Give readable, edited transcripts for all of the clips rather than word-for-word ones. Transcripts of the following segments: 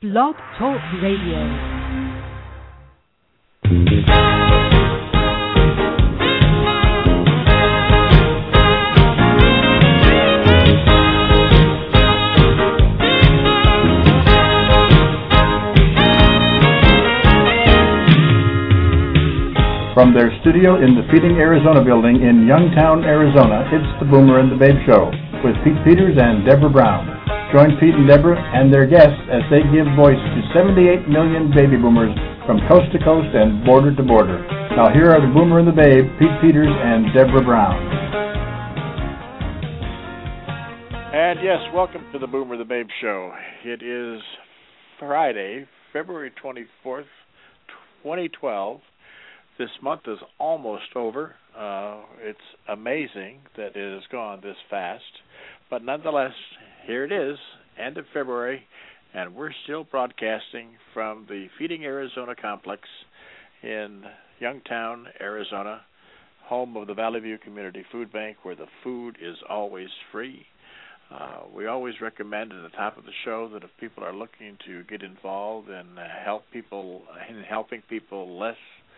Blog Talk Radio. From their studio in the Feeding Arizona building in Youngtown, Arizona, it's the Boomer and the Babe Show with Pete Peters and Deborah Brown. Join Pete and Deborah and their guests as they give voice to 78 million baby boomers from coast to coast and border to border. Now here are the Boomer and the Babe, Pete Peters and Deborah Brown. And yes, welcome to the Boomer and the Babe Show. It is Friday, February 24th, 2012. This month is almost over. It's amazing that it has gone this fast. But nonetheless, here it is, end of February, and we're still broadcasting from the Feeding Arizona complex in Youngtown, Arizona, home of the Valley View Community Food Bank, where the food is always free. We always recommend at the top of the show that if people are looking to get involved and helping people less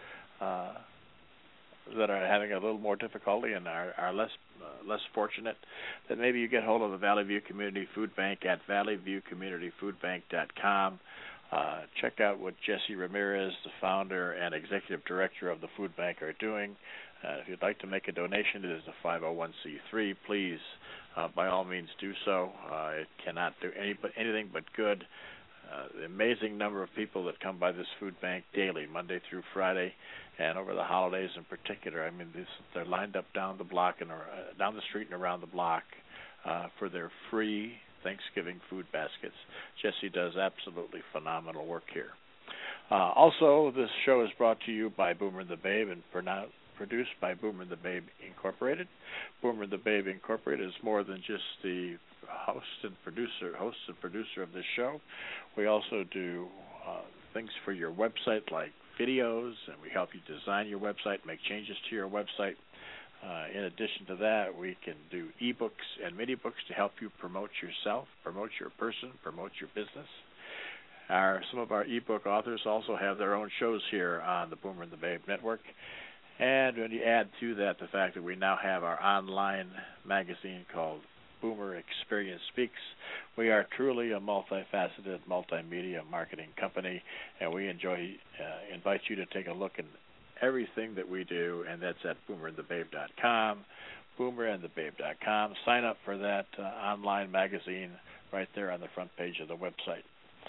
that are having a little more difficulty and are less fortunate, that maybe you get hold of the Valley View Community Food Bank at valleyviewcommunityfoodbank.com. Check out what Jesse Ramirez, the founder and executive director of the food bank, are doing. If you'd like to make a donation, it is a 501c3. Please, by all means, do so. It cannot do anything but good. The amazing number of people that come by this food bank daily, Monday through Friday, and over the holidays in particular. I mean, they're lined up down the block and down the street and around the block for their free Thanksgiving food baskets. Jesse does absolutely phenomenal work here. Also, this show is brought to you by Boomer and the Babe and produced by Boomer and the Babe Incorporated. Boomer and the Babe Incorporated is more than just the host and producer of this show. We also do things for your website like videos, and we help you design your website, make changes to your website. In addition to that, we can do ebooks and mini books to help you promote yourself, promote your person, promote your business. Some of our ebook authors also have their own shows here on the Boomer and the Babe Network. And when you add to that the fact that we now have our online magazine called Boomer Experience Speaks, we are truly a multifaceted multimedia marketing company, and we invite you to take a look at everything that we do, and that's at boomerandthebabe.com, boomerandthebabe.com. Sign up for that online magazine right there on the front page of the website.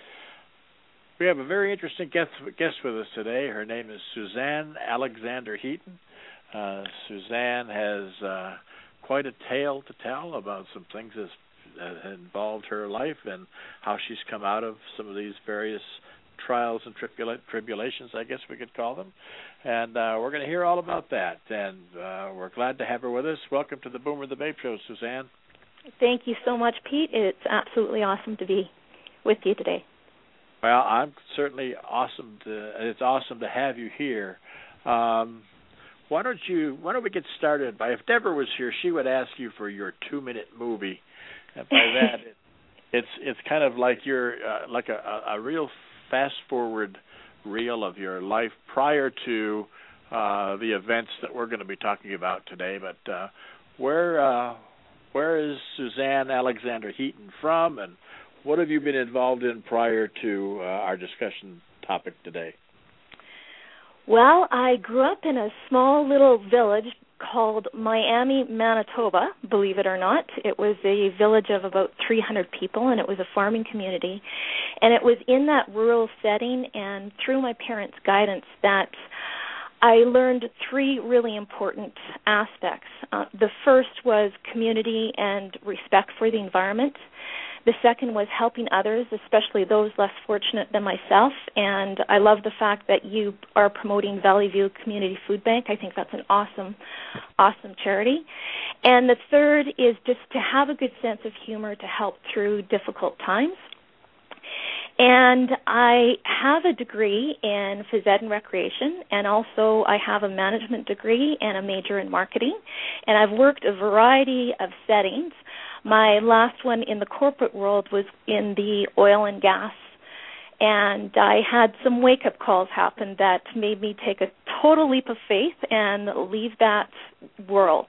We have a very interesting guest with us today. Her name is Suzanne Alexander Heaton. Suzanne has quite a tale to tell about some things that involved her life and how she's come out of some of these various trials and tribulations, I guess we could call them. And we're going to hear all about that. And we're glad to have her with us. Welcome to the Boomer and the Babe Show, Suzanne. Thank you so much, Pete. It's absolutely awesome to be with you today. Well, I'm certainly it's awesome to have you here. Why don't we get started if Deborah was here, she would ask you for your 2-minute movie. And by that, it's kind of like you're like a real fast forward reel of your life prior to the events that we're going to be talking about today. But where is Suzanne Alexander Heaton from, and what have you been involved in prior to our discussion topic today? Well, I grew up in a small little village called Miami, Manitoba, believe it or not. It was a village of about 300 people, and it was a farming community. And it was in that rural setting and through my parents' guidance that I learned 3 really important aspects. The first was community and respect for the environment. The second was helping others, especially those less fortunate than myself, and I love the fact that you are promoting Valley View Community Food Bank. I think that's an awesome charity. And the third is just to have a good sense of humor to help through difficult times. And I have a degree in phys ed and recreation, and also I have a management degree and a major in marketing, and I've worked a variety of settings. My last one in the corporate world was in the oil and gas And I had some wake-up calls happen that made me take a total leap of faith and leave that world.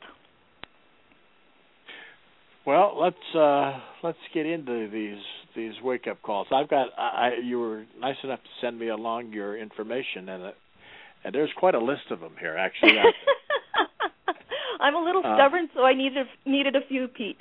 Well, let's get into these wake-up calls. You were nice enough to send me along your information, and there's quite a list of them here, actually. I'm a little stubborn, so I needed a few, Pete.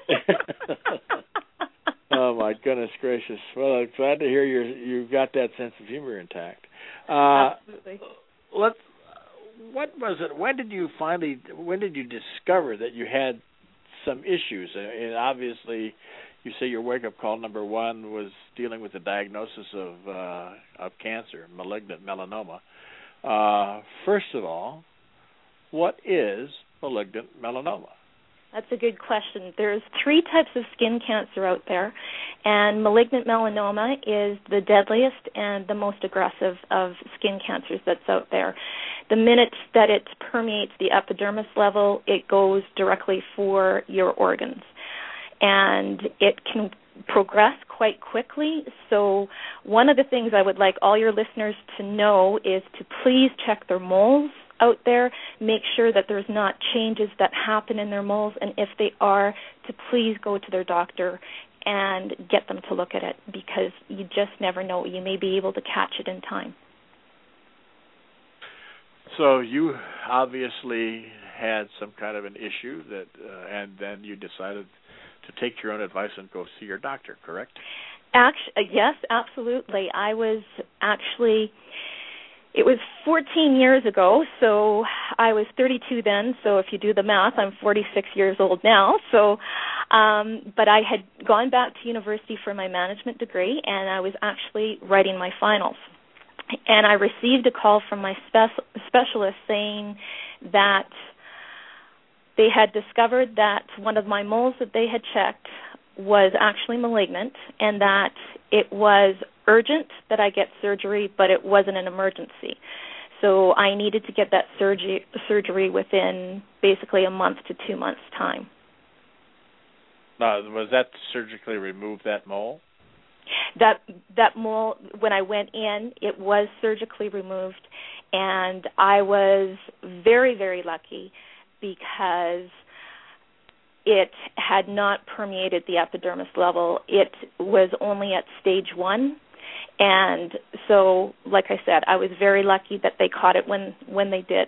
Oh my goodness gracious! Well, I'm glad to hear you've got that sense of humor intact. Absolutely. What was it? When did you discover that you had some issues? And obviously, you say your wake-up call number one was dealing with the diagnosis of cancer, malignant melanoma. First of all, what is malignant melanoma? That's a good question. There's 3 types of skin cancer out there, and malignant melanoma is the deadliest and the most aggressive of skin cancers that's out there. The minute that it permeates the epidermis level, it goes directly for your organs. And it can progress quite quickly. So one of the things I would like all your listeners to know is to please check their moles out there, make sure that there's not changes that happen in their moles, and if they are, to please go to their doctor and get them to look at it, because you just never know. You may be able to catch it in time. So you obviously had some kind of an issue and then you decided to take your own advice and go see your doctor, correct? Yes, absolutely. It was 14 years ago, so I was 32 then, so if you do the math, I'm 46 years old now. So, but I had gone back to university for my management degree, and I was actually writing my finals. And I received a call from my specialist saying that they had discovered that one of my moles that they had checked was actually malignant, and that it was urgent that I get surgery, but it wasn't an emergency. So I needed to get that surgery within basically a month to 2 months' time. Was that to surgically remove that mole? That mole, when I went in, it was surgically removed, and I was very, very lucky because it had not permeated the epidermis level. It was only at stage 1. And so, like I said, I was very lucky that they caught it when they did.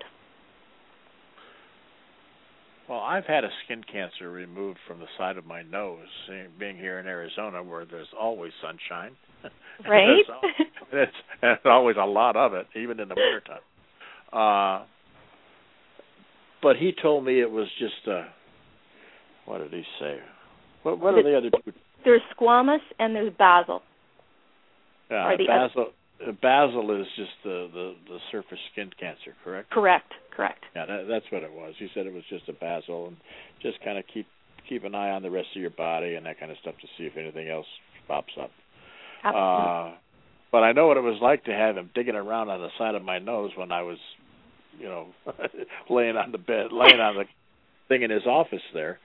Well, I've had a skin cancer removed from the side of my nose, being here in Arizona where there's always sunshine. Right? There's always a lot of it, even in the wintertime. But he told me it was just what did he say? What are the other two? There's squamous and there's basal. Yeah, basal is just the surface skin cancer, correct? Correct. Yeah, that's what it was. He said it was just a basal, and just kind of keep an eye on the rest of your body and that kind of stuff to see if anything else pops up. Absolutely. But I know what it was like to have him digging around on the side of my nose when I was, laying on the thing in his office there.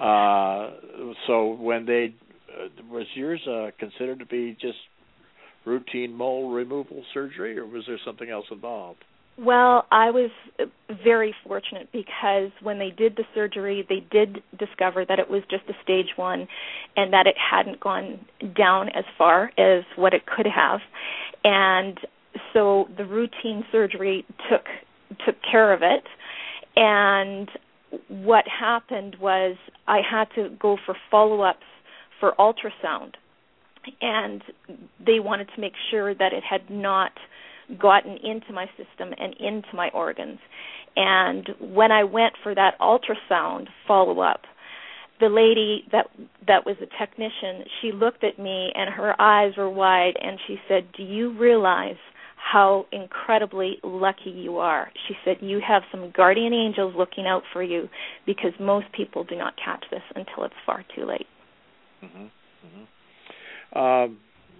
So when was yours considered to be just routine mole removal surgery, or was there something else involved? Well, I was very fortunate because when they did the surgery, they did discover that it was just a stage 1 and that it hadn't gone down as far as what it could have. And so the routine surgery took care of it. And what happened was I had to go for follow-ups for ultrasound. And they wanted to make sure that it had not gotten into my system and into my organs. And when I went for that ultrasound follow-up, the lady that was a technician, she looked at me and her eyes were wide and she said, "Do you realize how incredibly lucky you are?" She said, "You have some guardian angels looking out for you because most people do not catch this until it's far too late." Mm-hmm. Mm-hmm.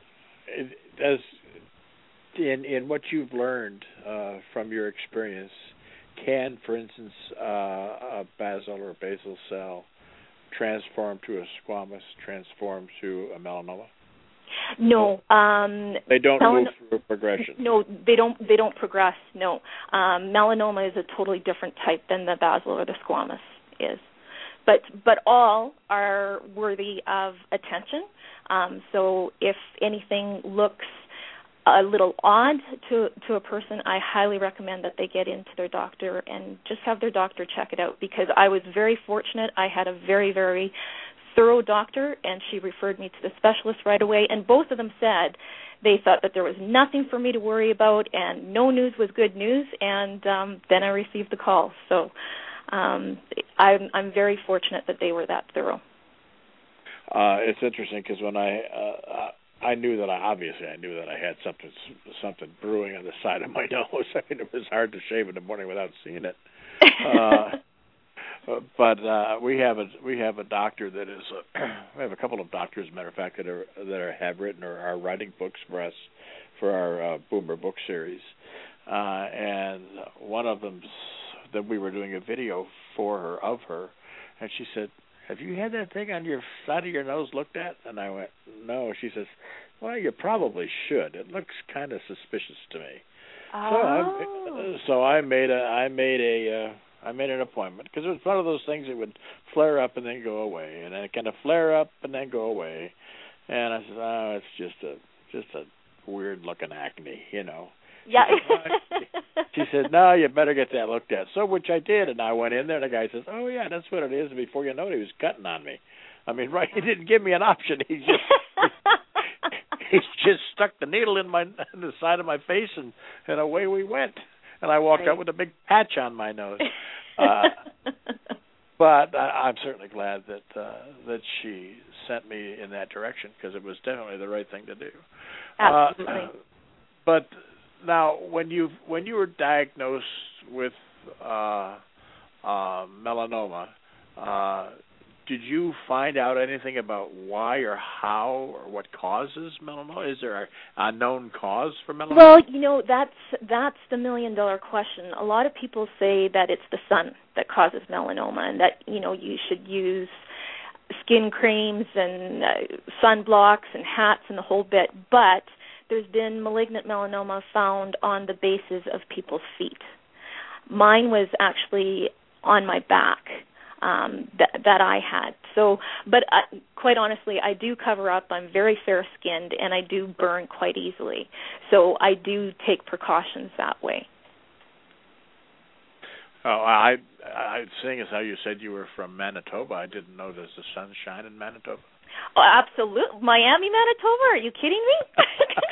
In what you've learned from your experience, can, for instance, a basal or basal cell transform to a squamous, transform to a melanoma? No. They don't move through progression. No, they don't progress. No. Melanoma is a totally different type than the basal or the squamous is. But all are worthy of attention. So if anything looks a little odd to a person, I highly recommend that they get into their doctor and just have their doctor check it out, because I was very fortunate. I had a very, very thorough doctor, and she referred me to the specialist right away, and both of them said they thought that there was nothing for me to worry about and no news was good news, and then I received the call. So I'm very fortunate that they were that thorough. It's interesting because when I knew that I had something brewing on the side of my nose. I mean, it was hard to shave in the morning without seeing it. But we have a doctor that is we have a couple of doctors, as a matter of fact, that have written or are writing books for us for our Boomer book series, and one of them that we were doing a video of her, and she said, "Have you had that thing on your side of your nose looked at?" And I went, "No." She says, "Well, you probably should. It looks kind of suspicious to me." Oh. So I made an appointment, because it was one of those things that would flare up and then go away, and then kind of flare up and then go away. And I said, "Oh, it's just a weird looking acne, you know." Yeah. She said, "No, you better get that looked at." So, which I did, and I went in there, and the guy says, "Oh yeah, that's what it is." And before you know it, he was cutting on me. I mean, right? He didn't give me an option. He just stuck the needle in the side of my face, and away we went. And I walked out with a big patch on my nose. But I'm certainly glad that she sent me in that direction, because it was definitely the right thing to do. Absolutely. But now, when you were diagnosed with melanoma, did you find out anything about why or how or what causes melanoma? Is there a known cause for melanoma? Well, that's the million-dollar question. A lot of people say that it's the sun that causes melanoma, and that you should use skin creams and sunblocks and hats and the whole bit. But there's been malignant melanoma found on the bases of people's feet. Mine was actually on my back. That I had. So, but quite honestly, I do cover up. I'm very fair-skinned, and I do burn quite easily. So I do take precautions that way. Oh, I seeing as how you said you were from Manitoba, I didn't know there's the sunshine in Manitoba. Oh, absolutely. Miami, Manitoba? Are you kidding me?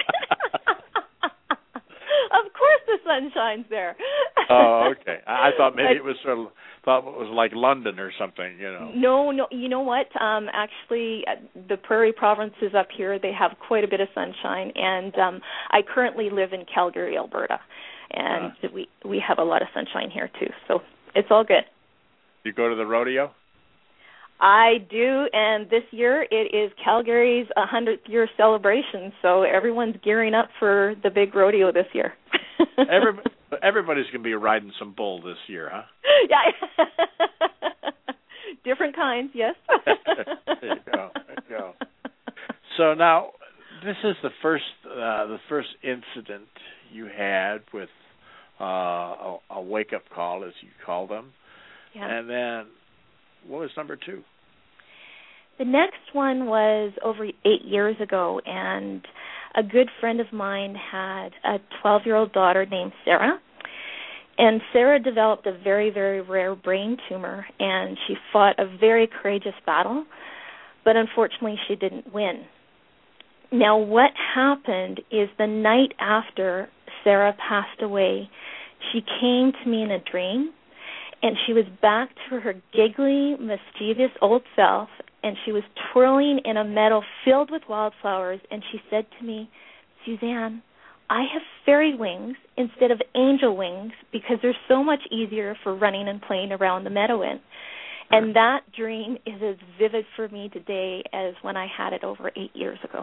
Of course the sun shines there. Oh, okay. I thought maybe it was like London or something, No, you know what? Actually, the prairie provinces up here, they have quite a bit of sunshine, and I currently live in Calgary, Alberta, and we have a lot of sunshine here too, so it's all good. You go to the rodeo? I do, and this year it is Calgary's 100th year celebration, so everyone's gearing up for the big rodeo this year. Everybody's going to be riding some bull this year, huh? Yeah. Different kinds, yes. There you go. So now, this is the first incident you had with a wake-up call, as you call them. Yeah. And then, what was number 2? The next one was over 8 years ago, and a good friend of mine had a 12-year-old daughter named Sarah. And Sarah developed a very, very rare brain tumor, and she fought a very courageous battle, but unfortunately she didn't win. Now, what happened is the night after Sarah passed away, she came to me in a dream, and she was back to her giggly, mischievous old self, and she was twirling in a meadow filled with wildflowers, and she said to me, "Suzanne, I have fairy wings instead of angel wings because they're so much easier for running and playing around the meadow in." And that dream is as vivid for me today as when I had it over 8 years ago.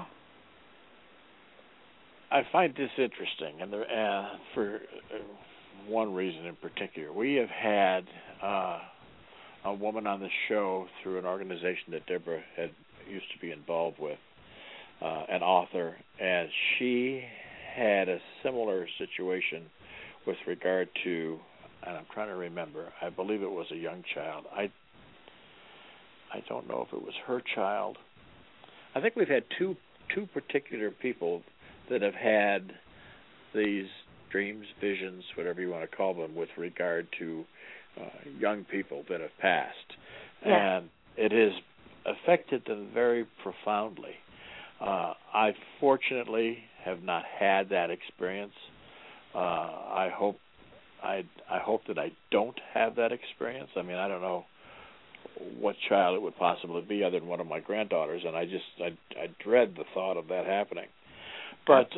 I find this interesting, and for one reason in particular. We have had a woman on the show through an organization that Deborah used to be involved with, an author, and she had a similar situation with regard to, and I'm trying to remember, I believe it was a young child. I don't know if it was her child. I think we've had two particular people that have had these dreams, visions, whatever you want to call them, with regard to young people that have passed. Yeah. And it has affected them very profoundly. I fortunately have not had that experience. I hope that I don't have that experience. I mean, I don't know what child it would possibly be other than one of my granddaughters, and I dread the thought of that happening. But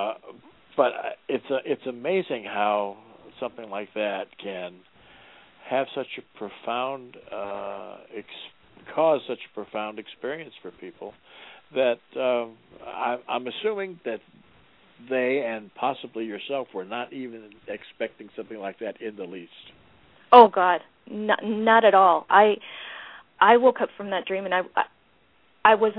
it's amazing how something like that can have such a profound cause such a profound experience for people that I'm assuming that they and possibly yourself were not even expecting something like that in the least. Oh God, not at all. I woke up from that dream and I was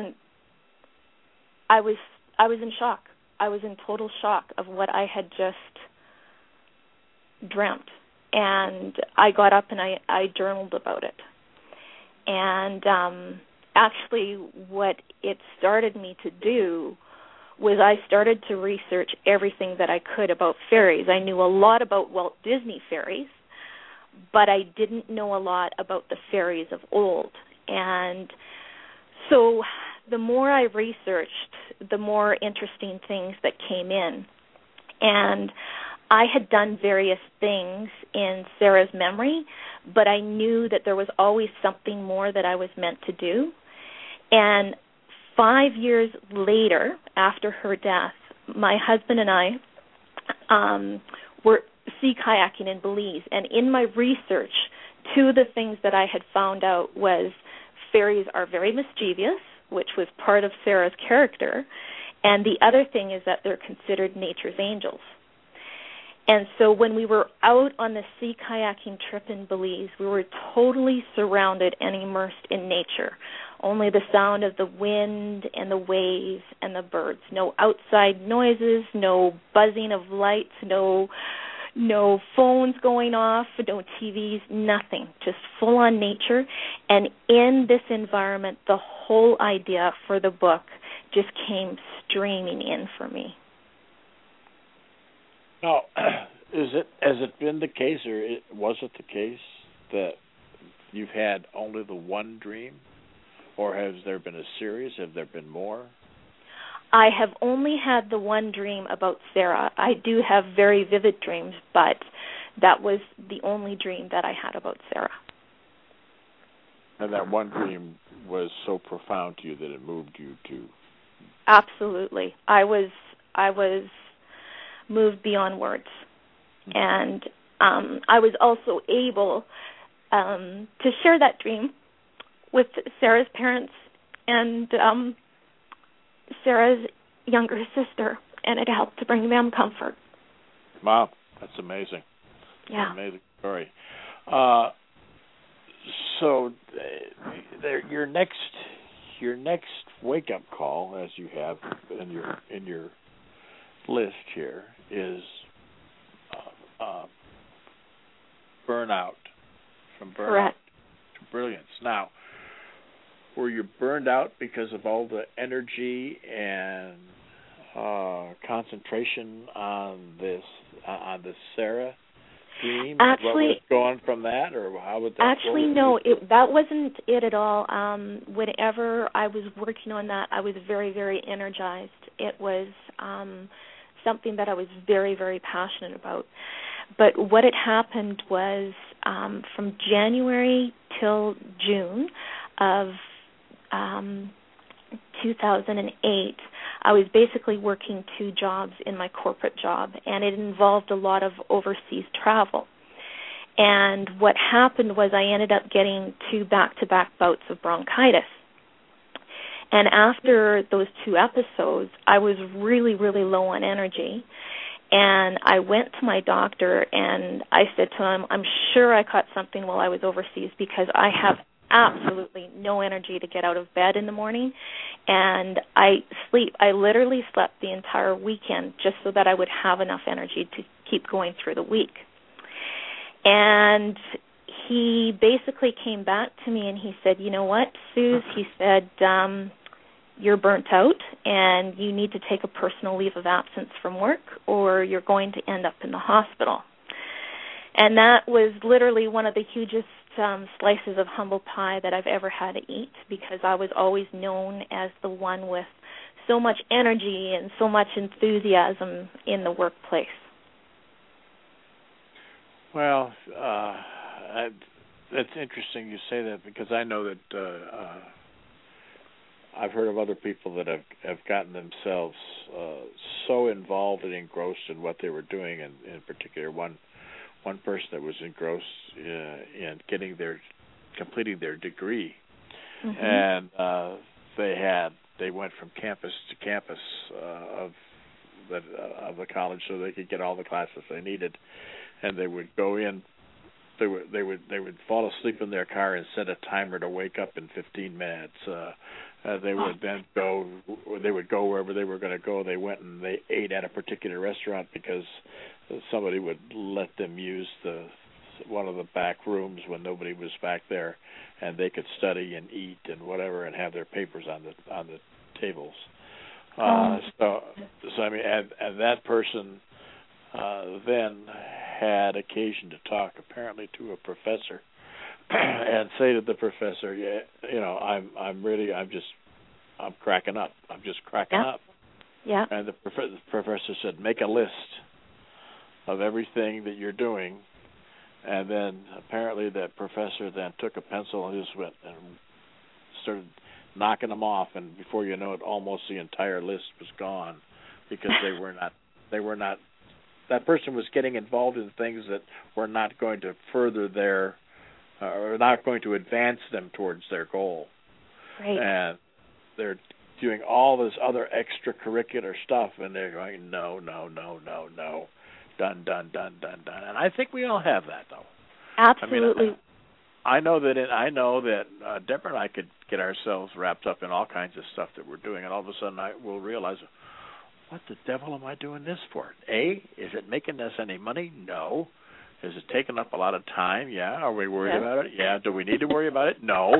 in shock. I was in total shock of what I had just dreamt. And I got up and I journaled about it. And actually what it started me to do was I started to research everything that I could about fairies. I knew a lot about Walt Disney fairies, but I didn't know a lot about the fairies of old. And so the more I researched, the more interesting things that came in. And I had done various things in Sarah's memory, but I knew that there was always something more that I was meant to do. And 5 years later, after her death, my husband and I were sea kayaking in Belize. And in my research, two of the things that I had found out was fairies are very mischievous, which was part of Sarah's character. And the other thing is that they're considered nature's angels. And so when we were out on the sea kayaking trip in Belize, we were totally surrounded and immersed in nature. Only the sound of the wind and the waves and the birds. No outside noises, no buzzing of lights, no phones going off, no TVs, nothing. Just full-on nature. And in this environment, the whole idea for the book just came streaming in for me. Now, has it been the case, or was it the case that you've had only the one dream, or has there been a series? Have there been more? I have only had the one dream about Sarah. I do have very vivid dreams, but that was the only dream that I had about Sarah. And that one dream was so profound to you that it moved you to... Absolutely. I was moved beyond words. And I was also able to share that dream with Sarah's parents and Sarah's younger sister, and it helped to bring them comfort. Wow, that's amazing. Yeah. That's an amazing story. So your next wake-up call, as you have in your list here, is burnout. From burnout Correct. to brilliance. Now, were you burned out because of all the energy and concentration on this Sarah dream? Actually, what would have gone from that, or how would that? Actually, no, that wasn't it at all. Whenever I was working on that, I was very, very energized. It was something that I was very, very passionate about. But what had happened was from January till June of 2008, I was basically working two jobs in my corporate job, and it involved a lot of overseas travel. And what happened was I ended up getting 2 back-to-back bouts of bronchitis. And after those 2 episodes, I was really, really low on energy. And I went to my doctor and I said to him, I'm sure I caught something while I was overseas because I have absolutely no energy to get out of bed in the morning. And I literally slept the entire weekend just so that I would have enough energy to keep going through the week. And he basically came back to me and he said, you know what, Suze, he said, you're burnt out and you need to take a personal leave of absence from work or you're going to end up in the hospital. And that was literally one of the hugest slices of humble pie that I've ever had to eat, because I was always known as the one with so much energy and so much enthusiasm in the workplace. Well, that's interesting you say that, because I know that I've heard of other people that have gotten themselves so involved and engrossed in what they were doing, and in particular one person that was engrossed in completing their degree, and they went from campus to campus of the college so they could get all the classes they needed, and they would go in. They would fall asleep in their car and set a timer to wake up in 15 minutes. They would then go. They would go wherever they were going to go. They went and they ate at a particular restaurant because somebody would let them use one of the back rooms when nobody was back there, and they could study and eat and whatever and have their papers on the tables. So I mean, and that person then had occasion to talk apparently to a professor and say to the professor, I'm cracking up. I'm just cracking up. Yeah. And the professor said, make a list of everything that you're doing. And then apparently that professor then took a pencil and just went and started knocking them off. And before you know it, almost the entire list was gone, because they were not. That person was getting involved in things that were not going to further or not going to advance them towards their goal. Right. And they're doing all this other extracurricular stuff, and they're going, no, done. And I think we all have that, though. Absolutely. I know that Deborah and I could get ourselves wrapped up in all kinds of stuff that we're doing, and all of a sudden we'll realize, what the devil am I doing this for? Is it making us any money? No. Is it taking up a lot of time? Yeah. Are we worried about it? Yeah. Do we need to worry about it? No.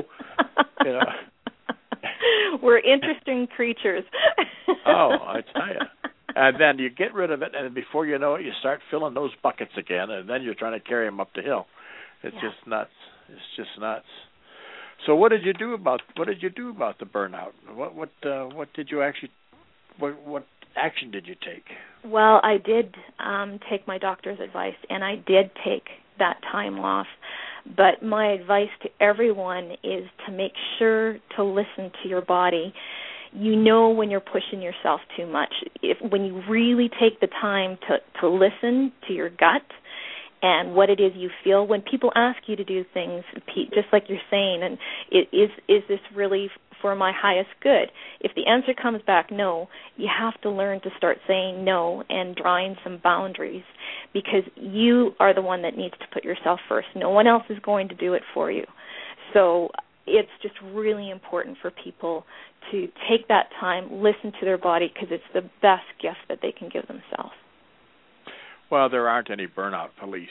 We're interesting creatures. Oh, I tell you. And then you get rid of it, and before you know it, you start filling those buckets again, and then you're trying to carry them up the hill. It's just nuts. It's just nuts. So what did you do about the burnout? What did you actually what action did you take? Well, I did take my doctor's advice, and I did take that time off. But my advice to everyone is to make sure to listen to your body. You know when you're pushing yourself too much. When you really take the time to listen to your gut and what it is you feel. When people ask you to do things, Pete, just like you're saying, and is this really for my highest good? If the answer comes back no, you have to learn to start saying no and drawing some boundaries, because you are the one that needs to put yourself first. No one else is going to do it for you. So it's just really important for people to take that time, listen to their body, because it's the best gift that they can give themselves. Well, there aren't any burnout police.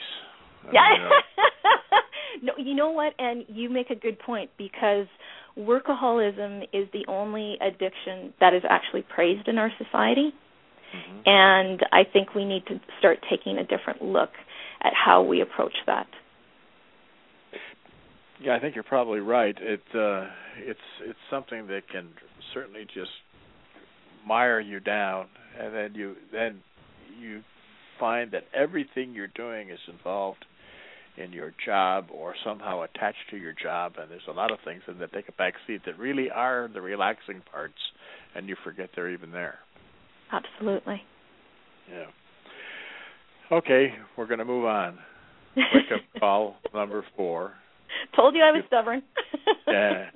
No, you know what? And you make a good point, because workaholism is the only addiction that is actually praised in our society. Mm-hmm. And I think we need to start taking a different look at how we approach that. Yeah, I think you're probably right. It's something that can certainly just mire you down, and then you find that everything you're doing is involved in your job or somehow attached to your job, and there's a lot of things that take a back seat that really are the relaxing parts, and you forget they're even there. Absolutely. Yeah. Okay, we're going to move on. Wake-up call number 4. Told you I was stubborn. Yeah.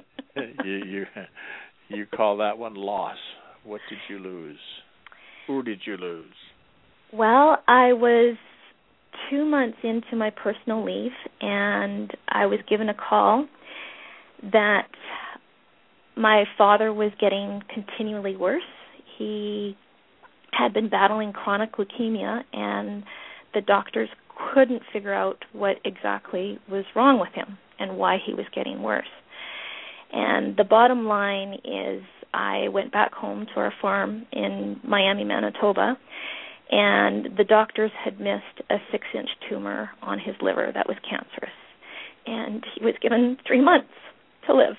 You call that one loss. What did you lose? Who did you lose? Well, I was 2 months into my personal leave, and I was given a call that my father was getting continually worse. He had been battling chronic leukemia, and the doctors couldn't figure out what exactly was wrong with him and why he was getting worse. And the bottom line is I went back home to our farm in Miami, Manitoba, and the doctors had missed a 6-inch tumor on his liver that was cancerous. And he was given 3 months to live.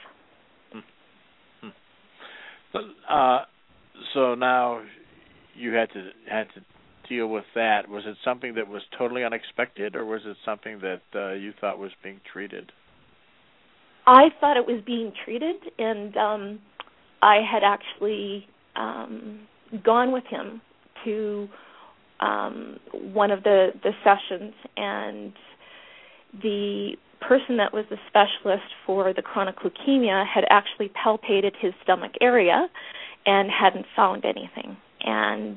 So now you had to deal with that. Was it something that was totally unexpected, or was it something that you thought was being treated? I thought it was being treated, and I had actually gone with him to one of the sessions, and the person that was the specialist for the chronic leukemia had actually palpated his stomach area and hadn't found anything. And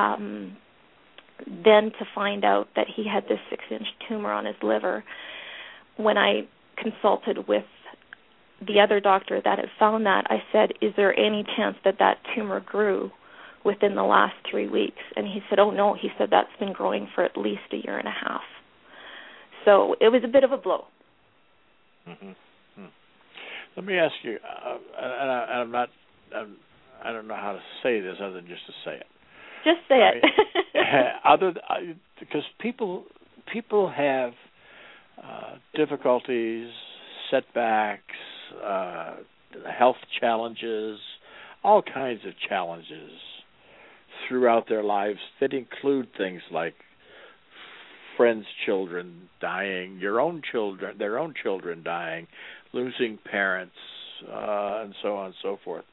then to find out that he had this 6-inch tumor on his liver, when I consulted with the other doctor that had found that, I said, is there any chance that that tumor grew within the last 3 weeks? And he said, oh, no. He said, that's been growing for at least a year and a half. So it was a bit of a blow. Mm-hmm. Let me ask you, I don't know how to say this other than just to say it. Just say it. Because people have difficulties, setbacks, health challenges, all kinds of challenges throughout their lives that include things like friends' children dying, their own children dying, losing parents, and so on and so forth.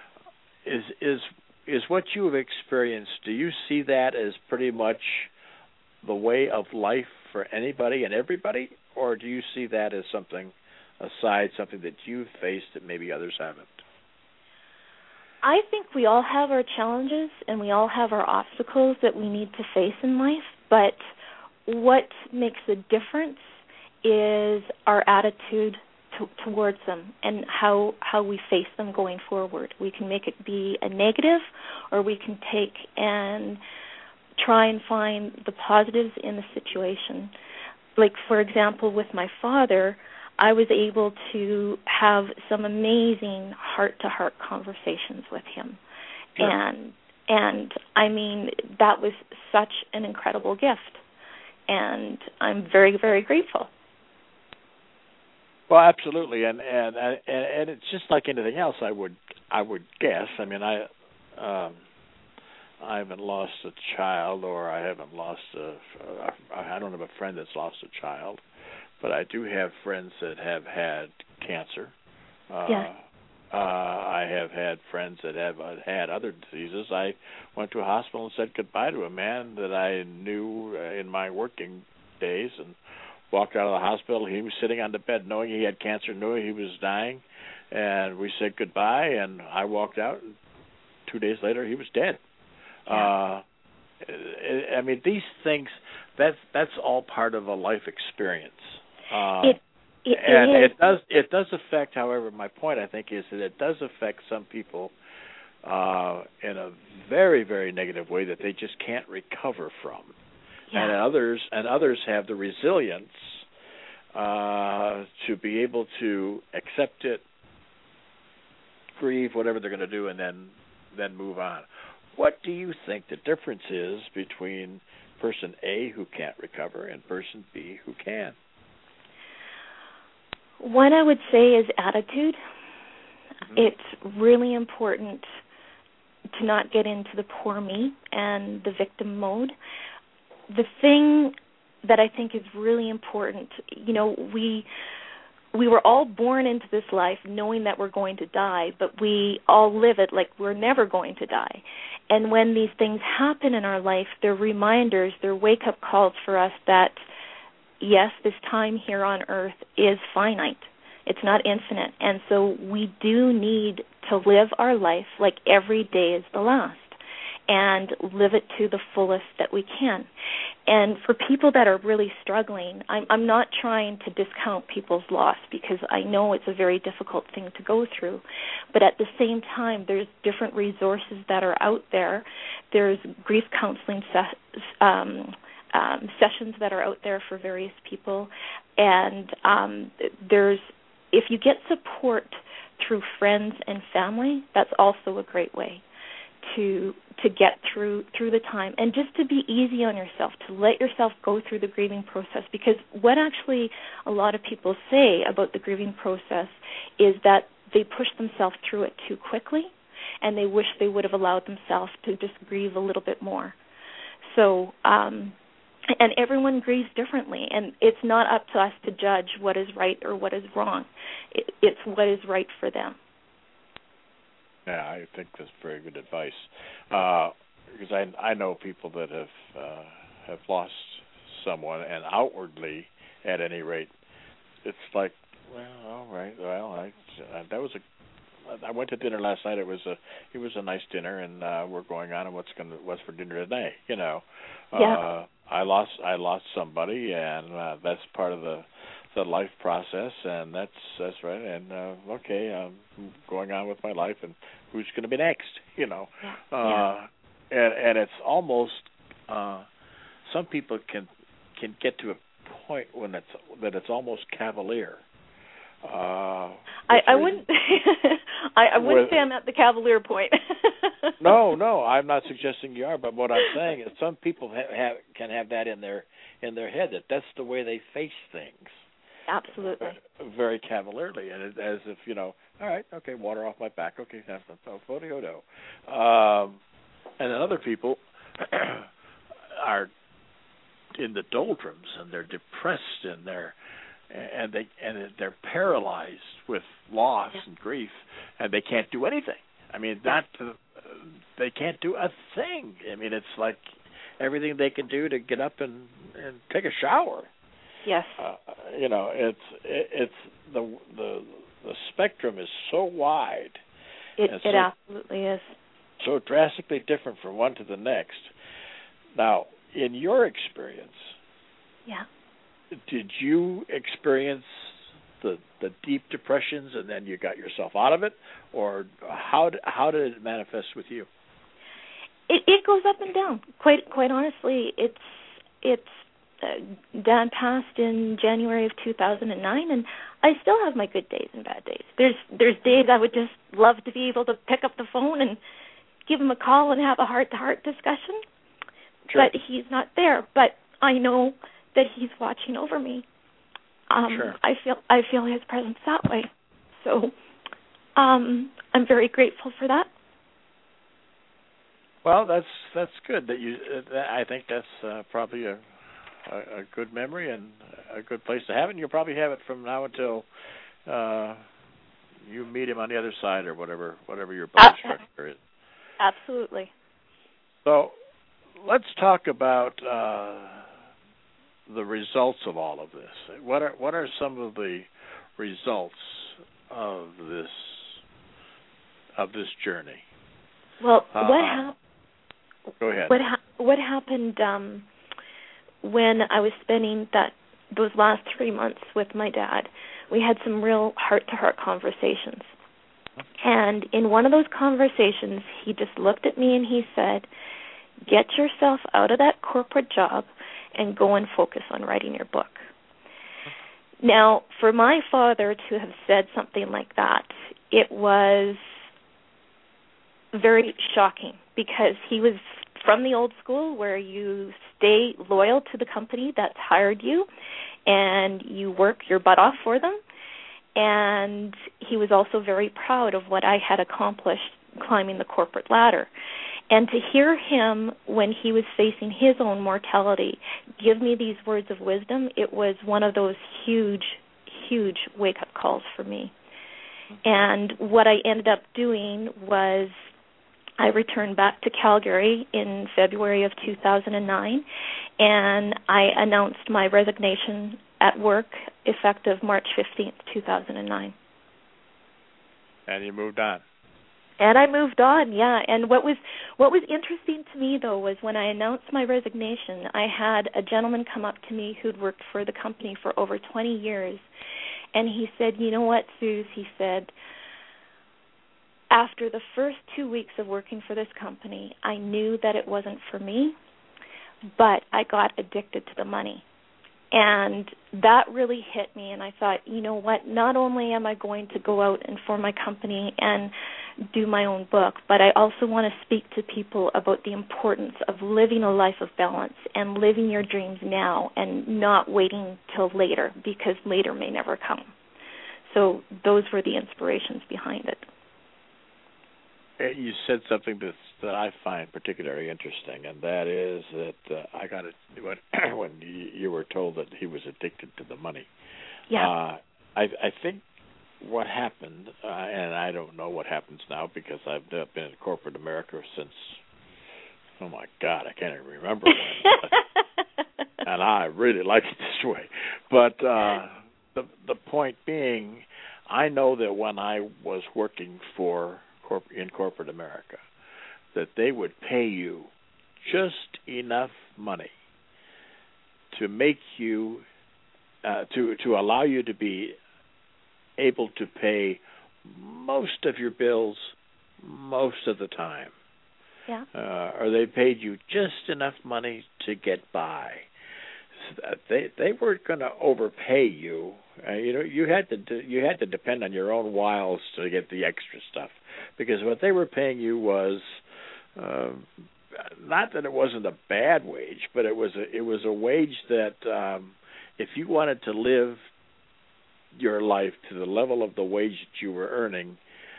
Is what you have experienced, do you see that as pretty much the way of life for anybody and everybody, or do you see that as something aside, something that you've faced that maybe others haven't? I think we all have our challenges and we all have our obstacles that we need to face in life, but what makes a difference is our attitude towards them and how we face them going forward. We can make it be a negative, or we can take and try and find the positives in the situation. Like, for example, with my father, I was able to have some amazing heart-to-heart conversations with him. Sure. And I mean, that was such an incredible gift. And I'm very, very grateful. Well, absolutely, and it's just like anything else. I would guess. I mean, I haven't lost a child, or I haven't lost I don't have a friend that's lost a child, but I do have friends that have had cancer. Yeah. I have had friends that have had other diseases. I went to a hospital and said goodbye to a man that I knew in my working days, and walked out of the hospital. He was sitting on the bed knowing he had cancer, knowing he was dying, and we said goodbye, and I walked out, and 2 days later he was dead. Yeah. I mean, these things, that's all part of a life experience. It does affect, however, my point, I think, is that it does affect some people in a very, very negative way that they just can't recover from. Yeah. And others have the resilience to be able to accept it, grieve, whatever they're going to do, and then move on. What do you think the difference is between person A who can't recover and person B who can? One I would say is attitude. Mm-hmm. It's really important to not get into the poor me and the victim mode. The thing that I think is really important, we were all born into this life knowing that we're going to die, but we all live it like we're never going to die. And when these things happen in our life, they're reminders, they're wake-up calls for us that, yes, this time here on earth is finite. It's not infinite. And so we do need to live our life like every day is the last. and live it to the fullest that we can. And for people that are really struggling, I'm not trying to discount people's loss, because I know it's a very difficult thing to go through. But at the same time, there's different resources that are out there. There's grief counseling sessions that are out there for various people. And if you get support through friends and family, that's also a great way to get through the time, and just to be easy on yourself, to let yourself go through the grieving process. Because what actually a lot of people say about the grieving process is that they push themselves through it too quickly, and they wish they would have allowed themselves to just grieve a little bit more. So, and everyone grieves differently, and it's not up to us to judge what is right or what is wrong. It's what is right for them. Yeah, I think that's very good advice, because I know people that have lost someone, and outwardly, at any rate, it's like, well, all right, well, I went to dinner last night. It was a nice dinner, and we're going on, and what's for dinner today? You know, yeah. I lost somebody, and that's part of the life process, and that's right. And okay, I'm going on with my life, and who's going to be next? You know, and it's almost some people can get to a point when it's almost cavalier. I wouldn't I wouldn't say I'm at the cavalier point. No, I'm not suggesting you are, but what I'm saying is some people can have that in their head, that's the way they face things. Absolutely. Very cavalierly, and as if, you know, all right, okay, water off my back, okay, have no photo. And then other people are in the doldrums, and they're depressed, and they're paralyzed with loss and grief, and they can't do anything. I mean, they can't do a thing. I mean, it's like everything they can do to get up and take a shower. Yes. You know, it's the spectrum is so wide. It absolutely is. So drastically different from one to the next. Now, in your experience, did you experience the deep depressions and then you got yourself out of it, or how did it manifest with you? It goes up and down. Quite honestly, it's Dad passed in January of 2009, and I still have my good days and bad days. There's days I would just love to be able to pick up the phone and give him a call and have a heart-to-heart discussion. Sure. But he's not there. But I know that he's watching over me. Sure. I feel his presence that way. So I'm very grateful for that. Well, that's good that you. I think that's probably a good memory and a good place to have it. And you'll probably have it from now until you meet him on the other side, or whatever your belief structure is. Absolutely. So let's talk about the results of all of this. What are some of the results of this journey? Well, go ahead. What happened when I was spending those last 3 months with my dad? We had some real heart-to-heart conversations. And in one of those conversations, he just looked at me and he said, "Get yourself out of that corporate job and go and focus on writing your book." Now, for my father to have said something like that, it was very shocking, because he was from the old school where you stay loyal to the company that's hired you and you work your butt off for them. And he was also very proud of what I had accomplished climbing the corporate ladder. And to hear him, when he was facing his own mortality, give me these words of wisdom, it was one of those huge, huge wake-up calls for me. And what I ended up doing was I returned back to Calgary in February of 2009, and I announced my resignation at work effective March 15th, 2009. And you moved on. And I moved on, yeah. And what was interesting to me, though, was when I announced my resignation, I had a gentleman come up to me who'd worked for the company for over 20 years, and he said, "You know what, Suze," he said, "after the first 2 weeks of working for this company, I knew that it wasn't for me, but I got addicted to the money." And that really hit me, and I thought, you know what, not only am I going to go out and form my company and do my own book, but I also want to speak to people about the importance of living a life of balance and living your dreams now and not waiting till later, because later may never come. So those were the inspirations behind it. You said something that I find particularly interesting, and that is that I got it when you were told that he was addicted to the money. Yeah. I think what happened, and I don't know what happens now because I've been in corporate America since, oh my God, I can't even remember when. And I really like it this way. But the point being, I know that when I was working in corporate America, that they would pay you just enough money to make you to allow you to be able to pay most of your bills most of the time. Yeah. Or they paid you just enough money to get by. They weren't going to overpay you. You had to depend on your own wiles to get the extra stuff, because what they were paying you was not that it wasn't a bad wage, but it was a wage that if you wanted to live your life to the level of the wage that you were earning,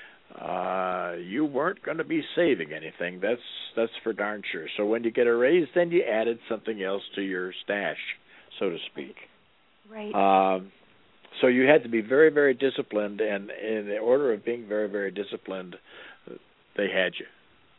you weren't going to be saving anything. That's for darn sure. So when you get a raise, then you added something else to your stash, so to speak. Right. So you had to be very, very disciplined, and in the order of being very, very disciplined, they had you.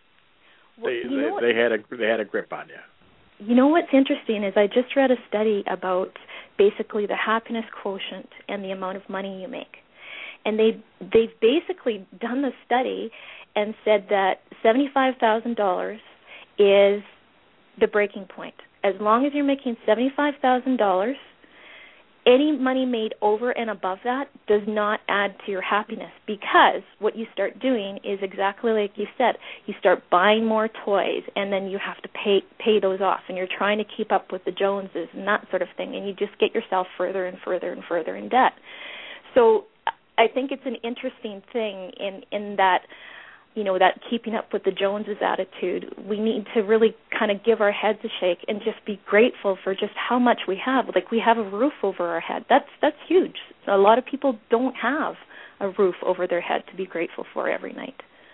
Well, they had a grip on you. You know what's interesting is I just read a study about basically the happiness quotient and the amount of money you make. And they've basically done the study and said that $75,000 is the breaking point. As long as you're making $75,000, any money made over and above that does not add to your happiness, because what you start doing is exactly like you said. You start buying more toys, and then you have to pay those off, and you're trying to keep up with the Joneses and that sort of thing, and you just get yourself further and further and further in debt. So I think it's an interesting thing in that, that keeping up with the Joneses attitude. We need to really kind of give our heads a shake and just be grateful for just how much we have. Like, we have a roof over our head. That's huge. A lot of people don't have a roof over their head to be grateful for every night.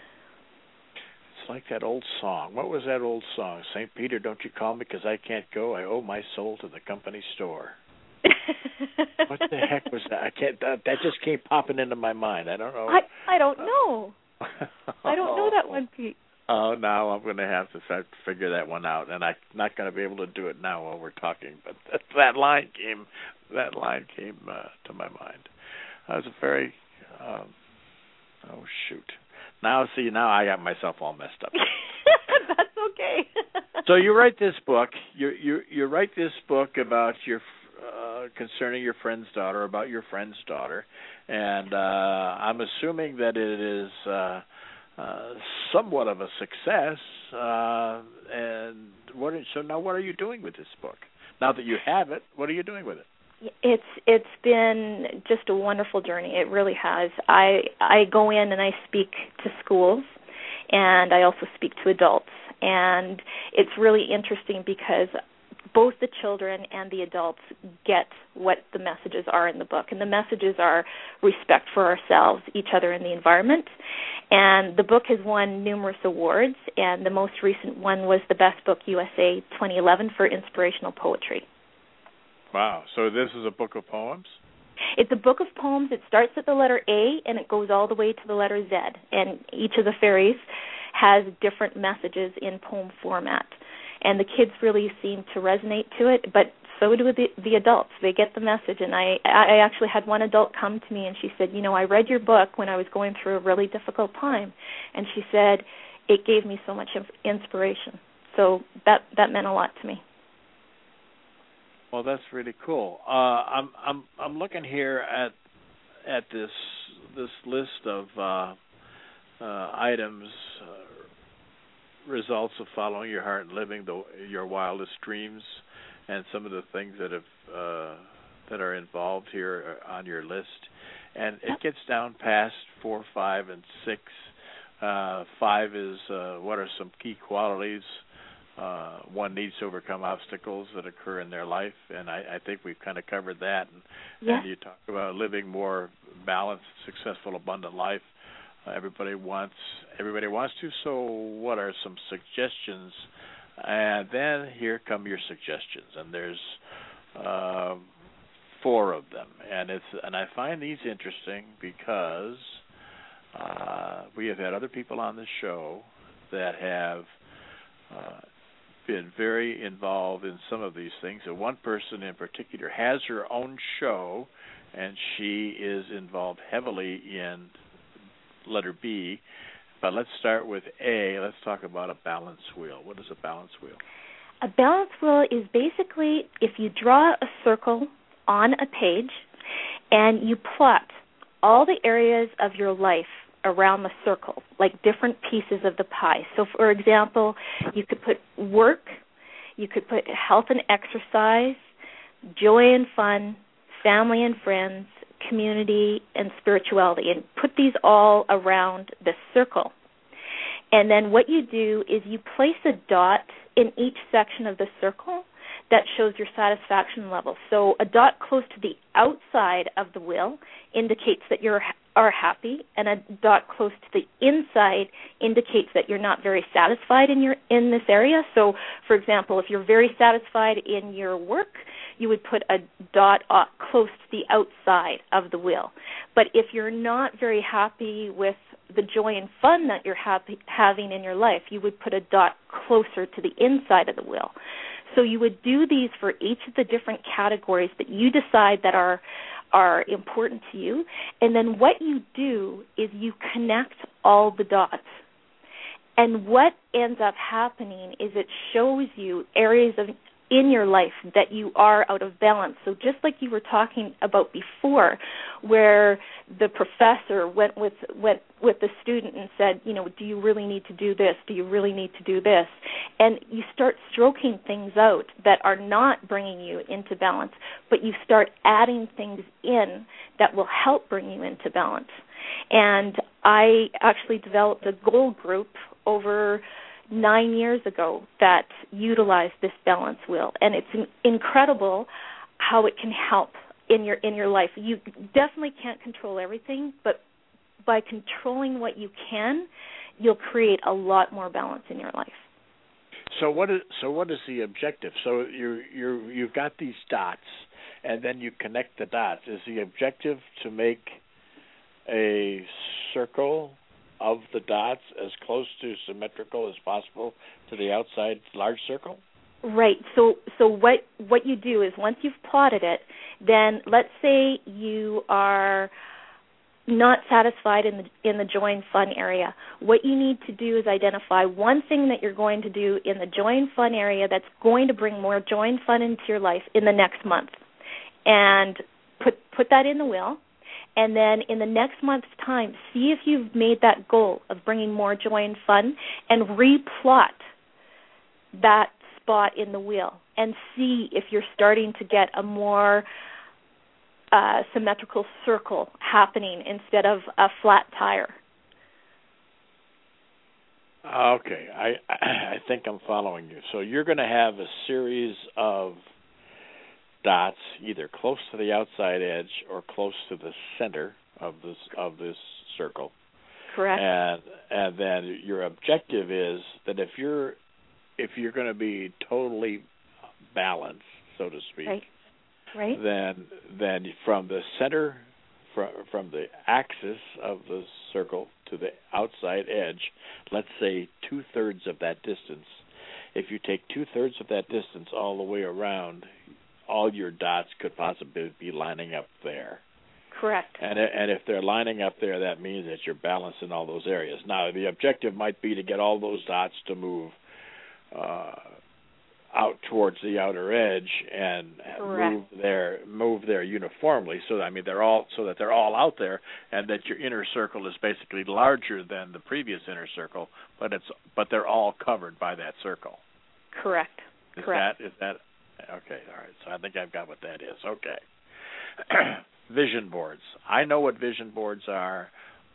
It's like that old song. What was that old song? St. Peter, don't you call me because I can't go. I owe my soul to the company store. What the heck was that? That just came popping into my mind. I don't know. I don't know. I don't know that one, Pete. Oh, now I'm going to have to start to figure that one out, and I'm not going to be able to do it now while we're talking. But that line came to my mind. That was a very oh shoot. Now I got myself all messed up. That's okay. So you write this book. You write this book about your concerning your friend's daughter, about your friend's daughter, and I'm assuming that it is somewhat of a success. And what are you doing with this book? Now that you have it, what are you doing with it? It's been just a wonderful journey. It really has. I go in and I speak to schools, and I also speak to adults, and it's really interesting because both the children and the adults get what the messages are in the book. And the messages are respect for ourselves, each other, and the environment. And the book has won numerous awards, and the most recent one was the Best Book USA 2011 for inspirational poetry. Wow. So this is a book of poems? It's a book of poems. It starts at the letter A, and it goes all the way to the letter Z. And each of the fairies has different messages in poem format. And the kids really seem to resonate to it, but So do the adults. They get the message. And I actually had one adult come to me and she said, I read your book when I was going through a really difficult time. And she said, it gave me so much inspiration. So that meant a lot to me. Well, that's really cool. I'm looking here at this list of items, results of following your heart and living your wildest dreams, and some of the things that are involved here on your list. And it gets down past 4, 5, and 6. 5 is what are some key qualities one needs to overcome obstacles that occur in their life, and I think we've kind of covered that. And you talk about living more balanced, successful, abundant life. Everybody wants to. So, what are some suggestions? And then here come your suggestions, and there's 4 of them, and I find these interesting because we have had other people on the show that have been very involved in some of these things. And one person in particular has her own show, and she is involved heavily in letter B. But let's start with A. Let's talk about a balance wheel. What is a balance wheel? A balance wheel is basically if you draw a circle on a page and you plot all the areas of your life around the circle, like different pieces of the pie. So, for example, you could put work, you could put health and exercise, joy and fun, family and friends, community, and spirituality, and put these all around the circle. And then what you do is you place a dot in each section of the circle that shows your satisfaction level. So a dot close to the outside of the wheel indicates that you are happy, and a dot close to the inside indicates that you're not very satisfied in this area. So, for example, if you're very satisfied in your work, you would put a dot close to the outside of the wheel. But if you're not very happy with the joy and fun that you're having in your life, you would put a dot closer to the inside of the wheel. So you would do these for each of the different categories that you decide that are important to you. And then what you do is you connect all the dots. And what ends up happening is it shows you areas in your life that you are out of balance. So just like you were talking about before, where the professor went with the student and said, do you really need to do this? Do you really need to do this? And you start stroking things out that are not bringing you into balance, but you start adding things in that will help bring you into balance. And I actually developed a goal group over 9 years ago that utilized this balance wheel, and it's incredible how it can help in your life. You definitely can't control everything, but by controlling what you can, you'll create a lot more balance in your life. So what is the objective? So you've got these dots, and then you connect the dots. Is the objective to make a circle of the dots as close to symmetrical as possible to the outside large circle? Right. So what you do is once you've plotted it, then let's say you are not satisfied in the joy and fun area. What you need to do is identify one thing that you're going to do in the joy and fun area that's going to bring more joy and fun into your life in the next month, and put that in the wheel. And then in the next month's time, see if you've made that goal of bringing more joy and fun, and replot that spot in the wheel and see if you're starting to get a more symmetrical circle happening instead of a flat tire. Okay, I think I'm following you. So you're going to have a series of dots either close to the outside edge or close to the center of this circle. Correct. And then your objective is that if you're going to be totally balanced, so to speak, right. Then from the center, from the axis of the circle to the outside edge, let's say 2/3 of that distance. If you take 2/3 of that distance all the way around, all your dots could possibly be lining up there. Correct. And if they're lining up there, that means that you're balanced in all those areas. Now, the objective might be to get all those dots to move out towards the outer edge and move there uniformly. So they're all out there, and that your inner circle is basically larger than the previous inner circle, but they're all covered by that circle. Correct. Is Correct. that okay? All right. So I think I've got what that is. Okay. Vision boards. I know what vision boards are.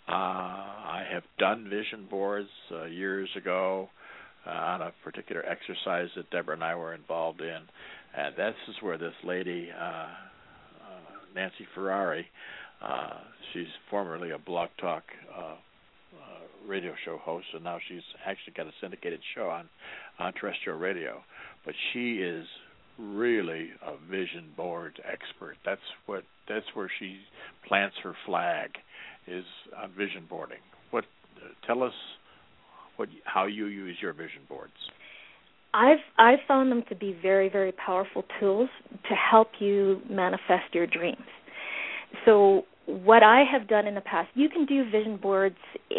I have done vision boards years ago on a particular exercise that Deborah and I were involved in. And this is where this lady, Nancy Ferrari, she's formerly a Blog Talk radio show host, and now she's actually got a syndicated show on terrestrial radio. But she is really a vision board expert. That's where she plants her flag, is on vision boarding. Tell us how you use your vision boards. I've found them to be very, very powerful tools to help you manifest your dreams. So what I have done in the past, you can do vision boards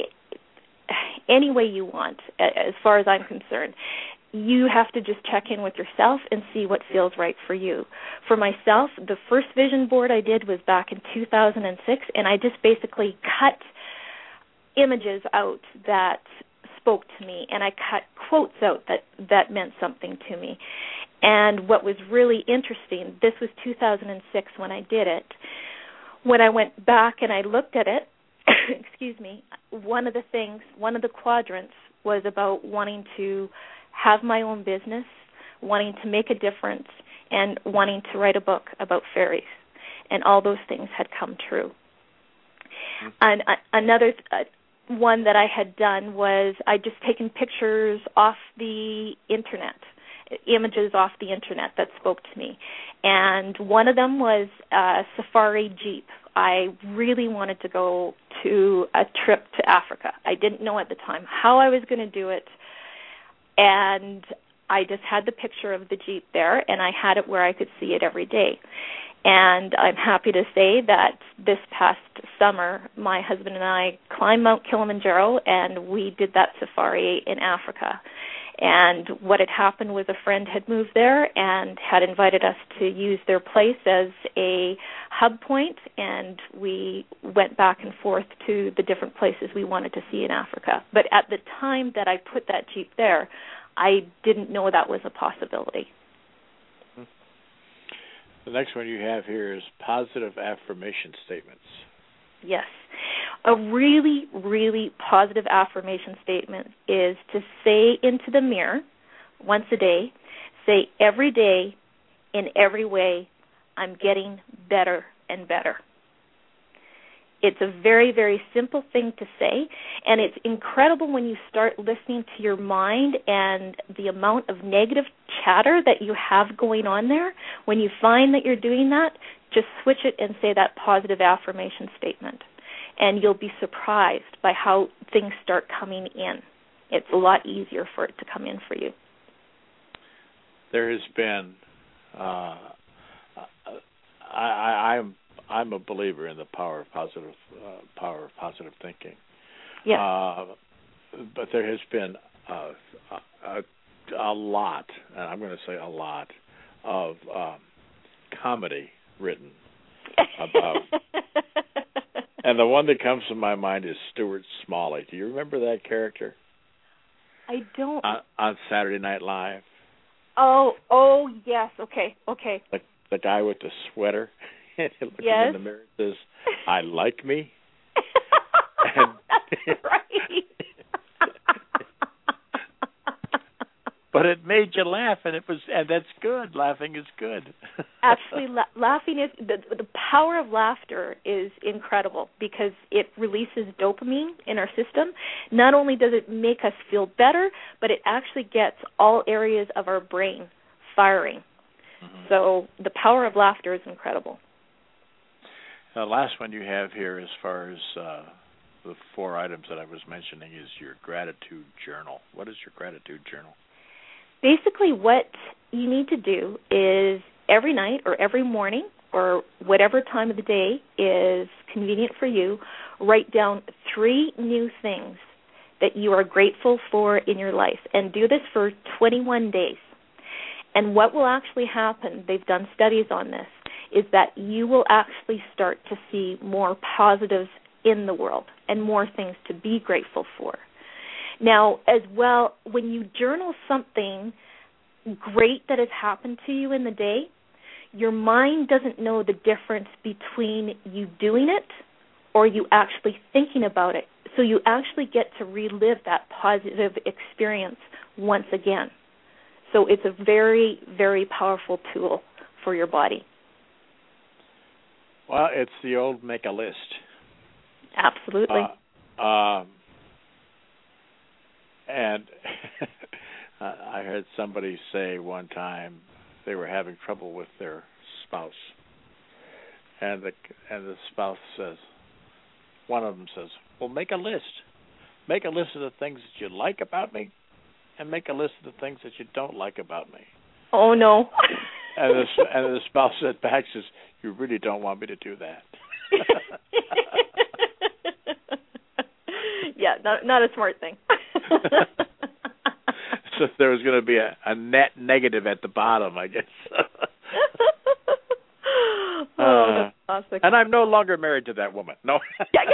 any way you want, as far as I'm concerned. You have to just check in with yourself and see what feels right for you. For myself, the first vision board I did was back in 2006, and I just basically cut images out that spoke to me, and I cut quotes out that meant something to me. And what was really interesting, this was 2006 when I did it. When I went back and I looked at it, excuse me, one of the quadrants was about wanting to have my own business, wanting to make a difference, and wanting to write a book about fairies. And all those things had come true. And another one that I had done was I'd just taken pictures off the Internet, images off the Internet that spoke to me. And one of them was a safari jeep. I really wanted to go to a trip to Africa. I didn't know at the time how I was going to do it. And I just had the picture of the Jeep there, and I had it where I could see it every day. And I'm happy to say that this past summer, my husband and I climbed Mount Kilimanjaro, and we did that safari in Africa. And what had happened was a friend had moved there and had invited us to use their place as a hub point, and we went back and forth to the different places we wanted to see in Africa. But at the time that I put that Jeep there, I didn't know that was a possibility. The next one you have here is positive affirmation statements. Yes. A really, really positive affirmation statement is to say into the mirror once a day, say every day, in every way, I'm getting better and better. It's a very, very simple thing to say, and it's incredible when you start listening to your mind and the amount of negative chatter that you have going on there. When you find that you're doing that, just switch it and say that positive affirmation statement, and you'll be surprised by how things start coming in. It's a lot easier for it to come in for you. There has been, I'm a believer in the power of positive thinking. Yeah. But there has been a lot, and I'm going to say a lot, of comedy written about. And the one that comes to my mind is Stuart Smalley. Do you remember that character? I don't. On Saturday Night Live. Oh, yes. Okay. The guy with the sweater. Looking yes. in the mirror and says, "I like me." That's right. But it made you laugh, and that's good. Laughing is good. Absolutely, laughing is the power of laughter is incredible because it releases dopamine in our system. Not only does it make us feel better, but it actually gets all areas of our brain firing. Mm-hmm. So the power of laughter is incredible. The last one you have here, as far as the 4 items that I was mentioning, is your gratitude journal. What is your gratitude journal? Basically, what you need to do is every night or every morning or whatever time of the day is convenient for you, write down 3 new things that you are grateful for in your life, and do this for 21 days. And what will actually happen, they've done studies on this, is that you will actually start to see more positives in the world and more things to be grateful for. Now, as well, when you journal something great that has happened to you in the day, your mind doesn't know the difference between you doing it or you actually thinking about it. So you actually get to relive that positive experience once again. So it's a very, very powerful tool for your body. Well, it's the old make a list. Absolutely. And I heard somebody say one time they were having trouble with their spouse, and the spouse says, one of them says, "Well, make a list. Make a list of the things that you like about me, and make a list of the things that you don't like about me." Oh no. And the spouse said back, says, "You really don't want me to do that." Yeah, not a smart thing. So there was going to be a net negative at the bottom, I guess. Oh, that's classic. And I'm no longer married to that woman. No.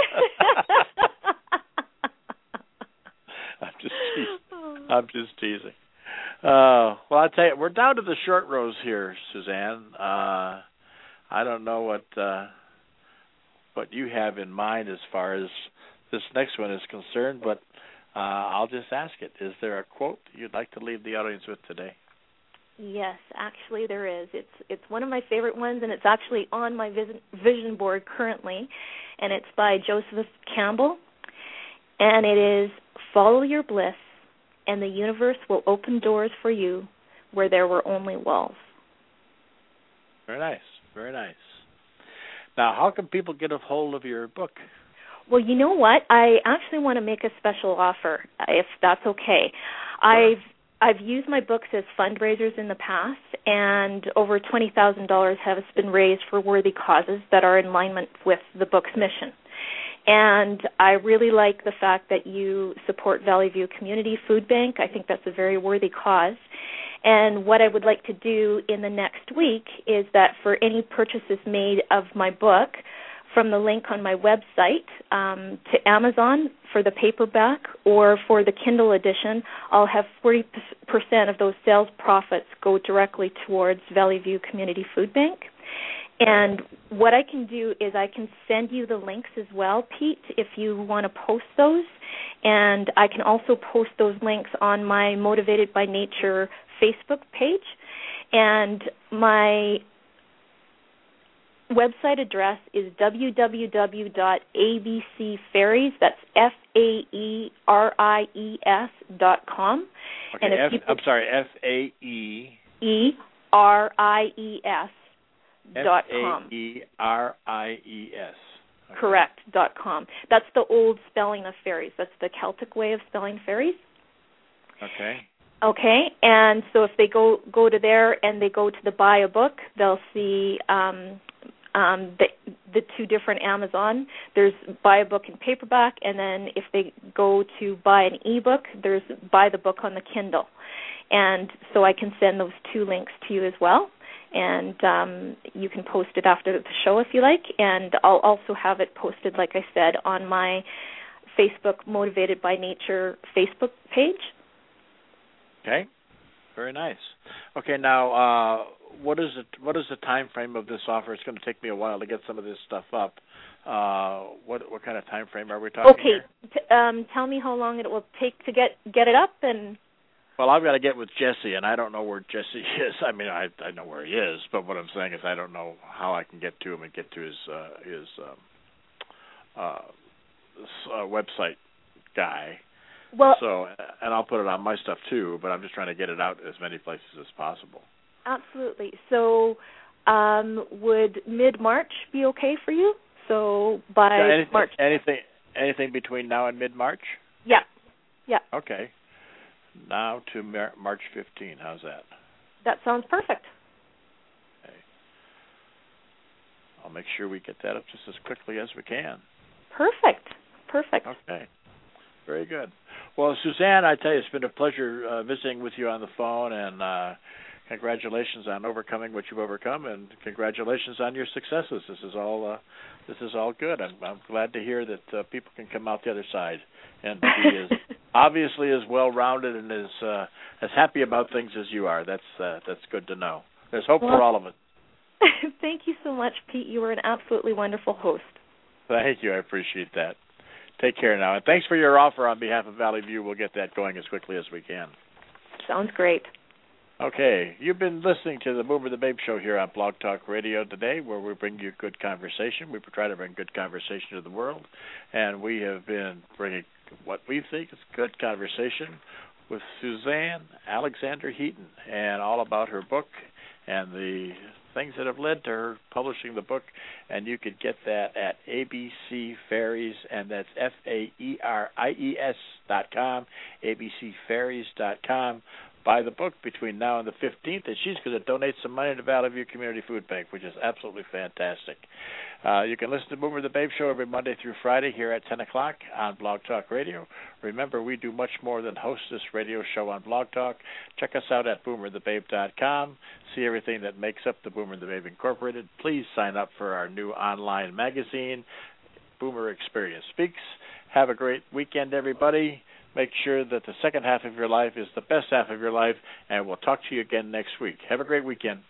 I'm just teasing. Well, I tell you, we're down to the short rows here, Suzanne. I don't know what you have in mind as far as this next one is concerned, but I'll just ask it. Is there a quote you'd like to leave the audience with today? Yes, actually there is. It's one of my favorite ones, and it's actually on my vision board currently, and it's by Joseph Campbell, and it is, "Follow your bliss, and the universe will open doors for you where there were only walls." Very nice, very nice. Now, how can people get a hold of your book? Well, you know what? I actually want to make a special offer, if that's okay. Sure. I've used my books as fundraisers in the past, and over $20,000 has been raised for worthy causes that are in alignment with the book's mission. And I really like the fact that you support Valley View Community Food Bank. I think that's a very worthy cause. And what I would like to do in the next week is that for any purchases made of my book, from the link on my website to Amazon for the paperback or for the Kindle edition, I'll have 40% of those sales profits go directly towards Valley View Community Food Bank. And what I can do is I can send you the links as well, Pete, if you want to post those. And I can also post those links on my Motivated by Nature Facebook page. And my website address is www.abcfairies, that's FAERIES.com. Okay, and if I'm sorry, FAERIES. .com. FAERIES. Okay. Correct, .com. That's the old spelling of fairies. That's the Celtic way of spelling fairies. Okay. Okay, and so if they go to there and they go to the buy a book, they'll see the two different Amazon. There's buy a book in paperback, and then if they go to buy an ebook, there's buy the book on the Kindle. And so I can send those two links to you as well. And you can post it after the show if you like. And I'll also have it posted, like I said, on my Facebook Motivated by Nature Facebook page. Okay, very nice. Okay, now what is the time frame of this offer? It's going to take me a while to get some of this stuff up. What kind of time frame are we talking here? Tell me how long it will take to get it up. And well, I've got to get with Jesse, and I don't know where Jesse is. I mean, I know where he is, but what I'm saying is I don't know how I can get to him and get to his website guy. Well, so, and I'll put it on my stuff too, but I'm just trying to get it out as many places as possible. Absolutely. So, would mid-March be okay for you? So by March. Anything between now and mid-March? Yeah. Yeah. Okay. Now to March 15. How's that? That sounds perfect. I'll make sure we get that up just as quickly as we can. Perfect. Okay. Very good. Well, Suzanne, I tell you, it's been a pleasure visiting with you on the phone, and congratulations on overcoming what you've overcome, and congratulations on your successes. This is all good. I'm glad to hear that people can come out the other side and be as obviously as well-rounded and as happy about things as you are. That's good to know. There's hope for all of us. Thank you so much, Pete. You were an absolutely wonderful host. Thank you. I appreciate that. Take care now. And thanks for your offer on behalf of Valley View. We'll get that going as quickly as we can. Sounds great. Okay. You've been listening to the Boomer the Babe Show here on Blog Talk Radio today, where we bring you good conversation. We try to bring good conversation to the world. And we have been bringing what we think is good conversation with Suzanne Alexander Heaton, and all about her book and the things that have led to her publishing the book. And you could get that at ABC Fairies, and that's FAERIES.com, abcfairies.com. Buy the book between now and the 15th, and she's going to donate some money to Valley View Community Food Bank, which is absolutely fantastic. You can listen to Boomer the Babe Show every Monday through Friday here at 10 o'clock on Blog Talk Radio. Remember, we do much more than host this radio show on Blog Talk. Check us out at boomerthebabe.com. See everything that makes up the Boomer the Babe Incorporated. Please sign up for our new online magazine, Boomer Experience Speaks. Have a great weekend, everybody. Make sure that the second half of your life is the best half of your life, and we'll talk to you again next week. Have a great weekend.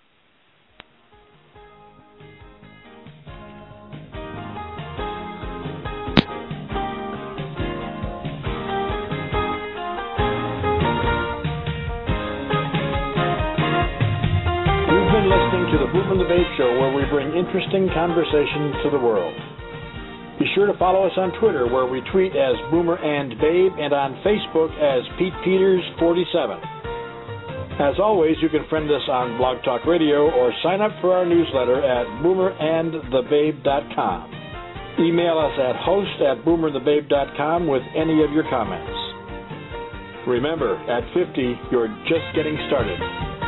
You've been listening to the Boomer the Babe Show, where we bring interesting conversation to the world. Be sure to follow us on Twitter, where we tweet as Boomer and Babe, and on Facebook as Pete Peters 47. As always, you can friend us on Blog Talk Radio or sign up for our newsletter at boomerandthebabe.com. Email us at host@boomerthebabe.com with any of your comments. Remember, at 50, you're just getting started.